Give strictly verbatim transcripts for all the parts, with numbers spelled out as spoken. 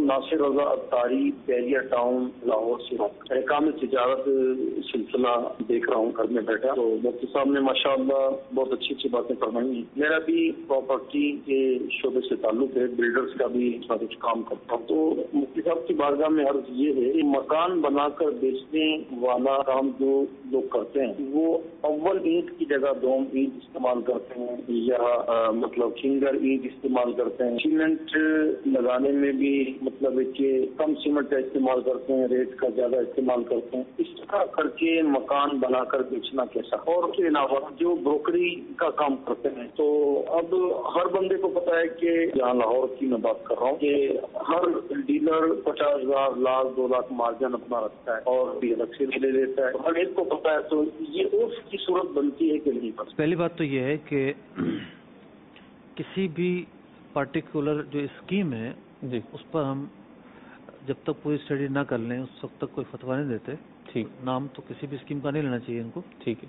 محمد ناصر رضا اتاری، بحریہ ٹاؤن، لاہور سے ہوں۔ احکام تجارت سلسلہ دیکھ رہا ہوں گھر میں بیٹھا، تو مفتی صاحب نے ماشاءاللہ بہت اچھی اچھی باتیں فرمائی ہیں۔ میرا بھی پراپرٹی کے شعبے سے تعلق ہے، بلڈرز کا بھی اس کچھ کام کرتا ہوں۔ تو مفتی صاحب کی بارگاہ میں عرض یہ ہے کہ مکان بنا کر بیچنے والا کام جو لوگ کرتے ہیں وہ اول اینٹ کی جگہ دوم اینٹ استعمال کرتے ہیں یا آ, مطلب فنگر اینٹ استعمال کرتے ہیں۔ سیمنٹ لگانے میں بھی مطلب ہے کہ کم سیمنٹ کا استعمال کرتے ہیں، ریت کا زیادہ استعمال کرتے ہیں۔ اس طرح کر کے مکان بنا کر بیچنا کیسا؟ اور اس کے علاوہ جو بروکری کا کام کرتے ہیں، تو اب ہر بندے کو پتا ہے کہ یہاں لاہور کی میں بات کر رہا ہوں کہ ہر ڈیلر پچاس ہزار لاکھ دو لاکھ مارجن اپنا رکھتا ہے اور بھی الگ سے بھی لے لیتا ہے، ہر ایک کو پتا ہے۔ تو یہ عرف کی صورت بنتی ہے کہ نہیں بنتی؟ پہلی بات تو یہ ہے کہ کسی بھی پرٹیکولر جو اسکیم ہے جی اس پر ہم جب تک پوری اسٹڈی نہ کر لیں اس وقت تک کوئی فتویٰ نہیں دیتے۔ ٹھیک، نام تو کسی بھی اسکیم کا نہیں لینا چاہیے ان کو۔ ٹھیک ہے،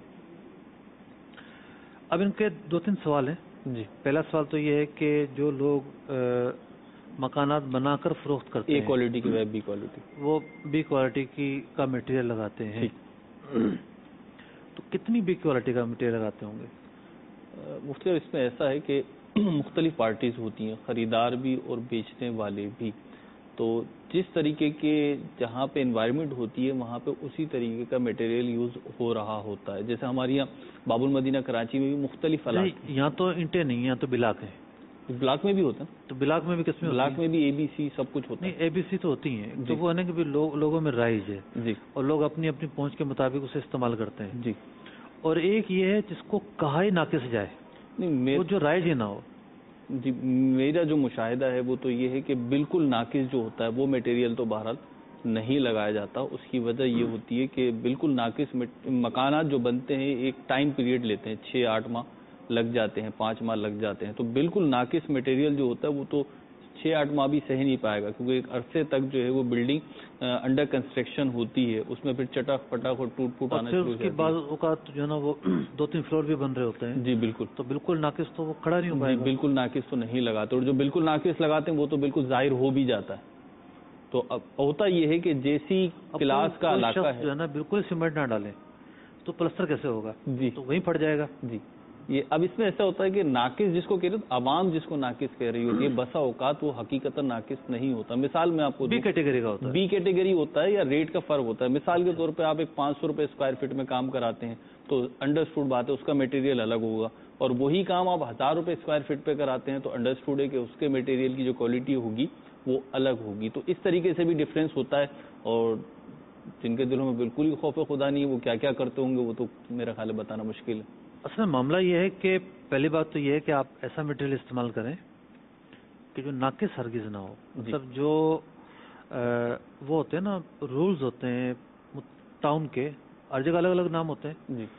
اب ان کے دو تین سوال ہیں جی۔ پہلا سوال تو یہ ہے کہ جو لوگ مکانات بنا کر فروخت کرتے ہیں، اے کوالٹی کی بی کوالٹی، وہ بی کوالٹی کی کا مٹیریل لگاتے ہیں، تو کتنی بی کوالٹی کا مٹیریل لگاتے ہوں گے؟ مفتی صاحب اس میں ایسا ہے کہ مختلف پارٹیز ہوتی ہیں، خریدار بھی اور بیچنے والے بھی، تو جس طریقے کے جہاں پہ انوائرمنٹ ہوتی ہے وہاں پہ اسی طریقے کا میٹیریل یوز ہو رہا ہوتا ہے۔ جیسے ہمارے یہاں باب المدینہ کراچی میں بھی مختلف علاقے، یہاں تو انٹے نہیں، یہاں تو بلاک ہے۔ بلاک میں بھی ہوتا ہے؟ تو بلاک میں بھی کس میں؟ بلاک میں بھی اے بی سی سب کچھ ہوتا ہے۔ نہیں، اے بی سی تو ہوتی ہیں، تو وہ ہے نا کہ لوگوں میں رائج ہے جی، اور لوگ اپنی اپنی پہنچ کے مطابق اسے استعمال کرتے ہیں جی۔ اور ایک یہ ہے جس کو کہا ہی ناقص جائے، نہیں وہ جو رائج ہی نہ ہو جی۔ میرا جو مشاہدہ ہے وہ تو یہ ہے کہ بالکل ناقص جو ہوتا ہے وہ میٹیریل تو بہرحال نہیں لگایا جاتا۔ اس کی وجہ یہ ہوتی ہے کہ بالکل ناقص مکانات جو بنتے ہیں ایک ٹائم پیریڈ لیتے ہیں، چھ آٹھ ماہ لگ جاتے ہیں، پانچ ماہ لگ جاتے ہیں، تو بالکل ناقص میٹیریل جو ہوتا ہے وہ تو چھ آٹھ ماہ بھی سہ نہیں پائے گا، کیونکہ ایک عرصے تک جو ہے وہ بلڈنگ انڈر کنسٹرکشن ہوتی ہے، اس میں پھر چٹک پٹک اور ٹوٹ پھوٹ آنا شروع ہو جاتی ہے۔ بعض اوقات جو ہے نا وہ دو تین فلور بھی بن رہے ہوتے ہیں جی بالکل، تو بالکل ناقص تو وہ کھڑا نہیں ہو پائے گا۔ بالکل ناقص تو نہیں لگاتے، اور جو بالکل ناقص لگاتے ہیں وہ تو بالکل ظاہر ہو بھی جاتا ہے۔ تو اب ہوتا یہ ہے کہ جیسی کلاس کا علاقہ ہے جو ہے نا بالکل سیمنٹ نہ ڈالیں تو پلسٹر کیسے ہوگا؟ جی تو وہیں پھٹ جائے گا جی۔ یہ اب اس میں ایسا ہوتا ہے کہ ناقص جس کو کہہ رہے ہیں، عوام جس کو ناقص کہہ رہی ہوتی ہے، بسا اوقات وہ حقیقت ناقص نہیں ہوتا۔ مثال میں آپ کو بی کیٹیگری کا ہوتا ہے، بی کیٹیگری ہوتا ہے یا ریٹ کا فرق ہوتا ہے۔ مثال کے طور پہ آپ ایک پانچ سو روپے اسکوائر فٹ میں کام کراتے ہیں تو انڈرسٹوڈ بات ہے اس کا میٹیریل الگ ہوگا، اور وہی کام آپ ہزار روپے اسکوائر فٹ پہ کراتے ہیں تو انڈرسٹوڈ ہے کہ اس کے میٹیریل کی جو کوالٹی ہوگی وہ الگ ہوگی۔ تو اس طریقے سے بھی ڈفرینس ہوتا ہے، اور جن کے دلوں میں بالکل ہی خوف خدا نہیں ہے وہ کیا کیا کرتے ہوں گے وہ تو میرا خیال ہے بتانا مشکل ہے۔ اصل میں معاملہ یہ ہے کہ پہلی بات تو یہ ہے کہ آپ ایسا میٹیریل استعمال کریں کہ جو ناقص ہرگز نہ ہو۔ مطلب جو وہ ہوتے ہیں نا رولز ہوتے ہیں ٹاؤن کے، ہر جگہ الگ الگ نام ہوتے ہیں جی۔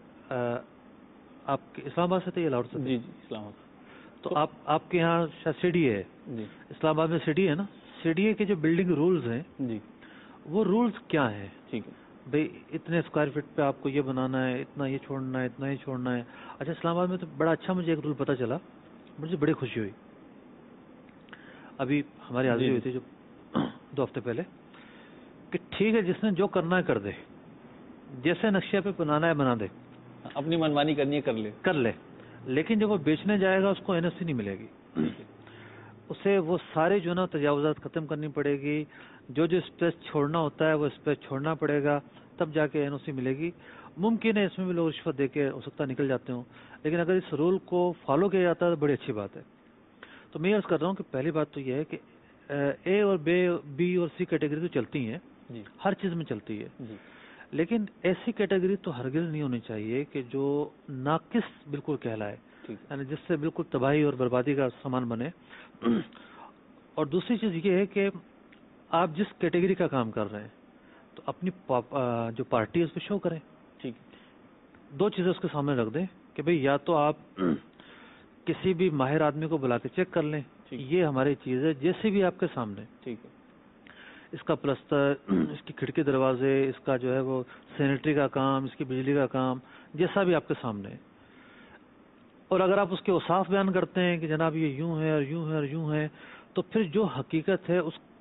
آپ اسلام آباد سے تھے یا لاہور سے؟ جی جی اسلام آباد۔ تو آپ آپ کے یہاں شاید سی ڈی ہے جی، اسلام آباد میں سی ڈی ہے نا، سی ڈی اے کے جو بلڈنگ رولز ہیں جی وہ رولز کیا ہیں؟ ٹھیک ہے بھئی اتنے اسکوائر فٹ پہ آپ کو یہ بنانا ہے، اتنا یہ چھوڑنا ہے، اتنا یہ چھوڑنا ہے۔ اچھا اسلام آباد میں تو بڑا اچھا مجھے ایک رول پتہ چلا، مجھے بڑی خوشی ہوئی۔ ابھی ہماری حاضری ہوئی تھی جو دو ہفتے پہلے کہ ٹھیک ہے جس نے جو کرنا ہے کر دے، جیسے نقشے پہ بنانا ہے بنا دے، اپنی منمانی کرنی ہے کر لے کر لے لیکن جب وہ بیچنے جائے گا اس کو این ایس سی نہیں ملے گی، اسے وہ سارے جو نا تجاوزات ختم کرنی پڑے گی، جو جو اسپیس چھوڑنا ہوتا ہے وہ اسپیس چھوڑنا پڑے گا، تب جا کے این او سی ملے گی۔ ممکن ہے اس میں بھی لوگ رشوت دے کے ہو سکتا نکل جاتے ہوں، لیکن اگر اس رول کو فالو کیا جاتا ہے تو بڑی اچھی بات ہے۔ تو میں عرض کر رہا ہوں کہ پہلی بات تو یہ ہے کہ اے اور بی اور سی کیٹیگری تو چلتی ہیں جی، ہر چیز میں چلتی ہے جی، لیکن ایسی کیٹیگری تو ہرگز نہیں ہونی چاہیے کہ جو ناقص بالکل کہلائے، یعنی جس سے بالکل تباہی اور بربادی کا سامان بنے۔ اور دوسری چیز یہ ہے کہ آپ جس کیٹیگری کا کام کر رہے ہیں تو اپنی جو پارٹی ہے اس پہ شو کریں۔ ٹھیک، دو چیزیں اس کے سامنے رکھ دیں کہ بھئی یا تو آپ کسی بھی ماہر آدمی کو بلا کے چیک کر لیں یہ ہماری چیز ہے جیسے بھی آپ کے سامنے، ٹھیک ہے، اس کا پلستر، اس کی کھڑکی دروازے، اس کا جو ہے وہ سینیٹری کا کام، اس کی بجلی کا کام، جیسا بھی آپ کے سامنے ہے۔ اور اگر آپ اس کے اوصاف بیان کرتے ہیں کہ جناب یہ یوں ہے اور یوں ہے اور یوں ہے، تو پھر جو حقیقت ہے اس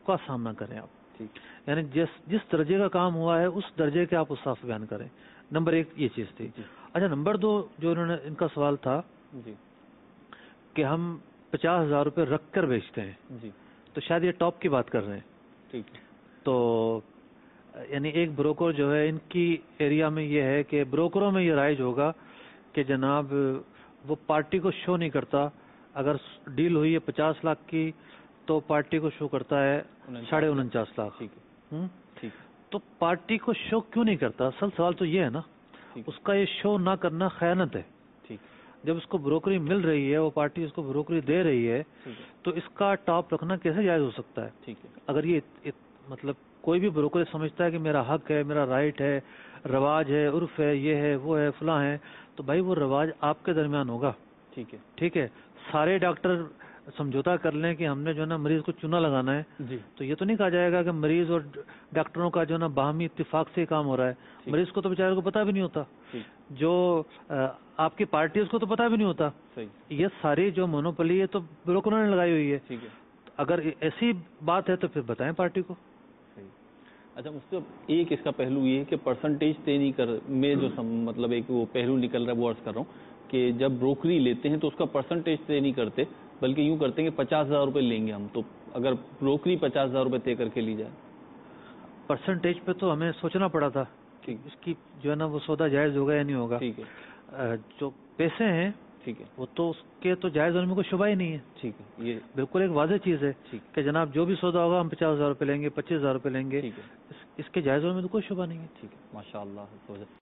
کا سامنا کریں آپ, ٹھیک, یعنی جس جس درجے کا کام ہوا ہے اس درجے کے آپ صاف بیان کریں. نمبر ایک یہ چیز تھی. اچھا, نمبر دو جو انہوں نے ان کا سوال تھا جی, کہ ہم پچاس ہزار روپے رکھ کر بیچتے ہیں, جی, تو شاید یہ ٹاپ کی بات کر رہے ہیں. ٹھیک, تو یعنی ایک بروکر جو ہے ان کی ایریا میں یہ ہے کہ بروکروں میں یہ رائج ہوگا کہ جناب وہ پارٹی کو شو نہیں کرتا. اگر ڈیل ہوئی ہے پچاس لاکھ کی تو پارٹی کو شو کرتا ہے ساڑھے انچاس لاکھ. ٹھیک, تو پارٹی کو شو کیوں نہیں کرتا؟ اصل سوال تو یہ ہے نا, اس کا یہ شو نہ کرنا خیانت ہے. جب اس کو بروکری مل رہی ہے, وہ پارٹی اس کو بروکری دے رہی ہے, تو اس کا ٹاپ رکھنا کیسے جائز ہو سکتا ہے؟ اگر یہ مطلب کوئی بھی بروکر سمجھتا ہے کہ میرا حق ہے, میرا رائٹ ہے, رواج ہے, عرف ہے, یہ ہے, وہ ہے, فلاں ہے, تو بھائی وہ رواج آپ کے درمیان ہوگا. ٹھیک ہے, ٹھیک ہے. سارے ڈاکٹر سمجھوتا کر لیں کہ ہم نے جو ہے نا مریض کو چونا لگانا ہے, جی, تو یہ تو نہیں کہا جائے گا کہ مریض اور ڈاکٹروں کا جو ہے نا باہمی اتفاق سے کام ہو رہا ہے. مریض کو تو بیچارے کو پتا بھی نہیں ہوتا, جو آپ کی پارٹی اس کو تو پتا بھی نہیں ہوتا. یہ ساری جو مونوپلی ہے تو بروکروں نے لگائی ہوئی ہے. اگر ایسی بات ہے تو پھر بتائیں پارٹی کو. اچھا, مجھ سے ایک اس کا پہلو یہ ہے کہ پرسنٹیج طے نہیں کر, میں جو مطلب ایک وہ پہلو نکل رہا ہے وہ عرض کر رہا ہوں کہ جب بروکری لیتے ہیں تو اس کا پرسنٹیج طے نہیں کرتے, بلکہ یوں کرتے ہیں کہ پچاس ہزار روپے لیں گے ہم. تو اگر بروکری پچاس ہزار روپے طے کر کے لی جائے, پرسنٹیج پہ تو ہمیں سوچنا پڑا تھا کہ اس کی جو ہے نا وہ سودا جائز ہوگا یا نہیں ہوگا. ٹھیک ہے, جو پیسے ہیں ٹھیک ہے, وہ تو اس کے تو جائز ہونے میں کوئی شبہ ہی نہیں ہے. ٹھیک ہے, یہ بالکل ایک واضح چیز ہے کہ جناب جو بھی سودا ہوگا ہم پچاس ہزار روپے لیں گے, پچیس ہزار روپے لیں گے, اس کے جائز ہونے میں تو کوئی شبہ نہیں ہے. ٹھیک ہے, ماشاء اللہ.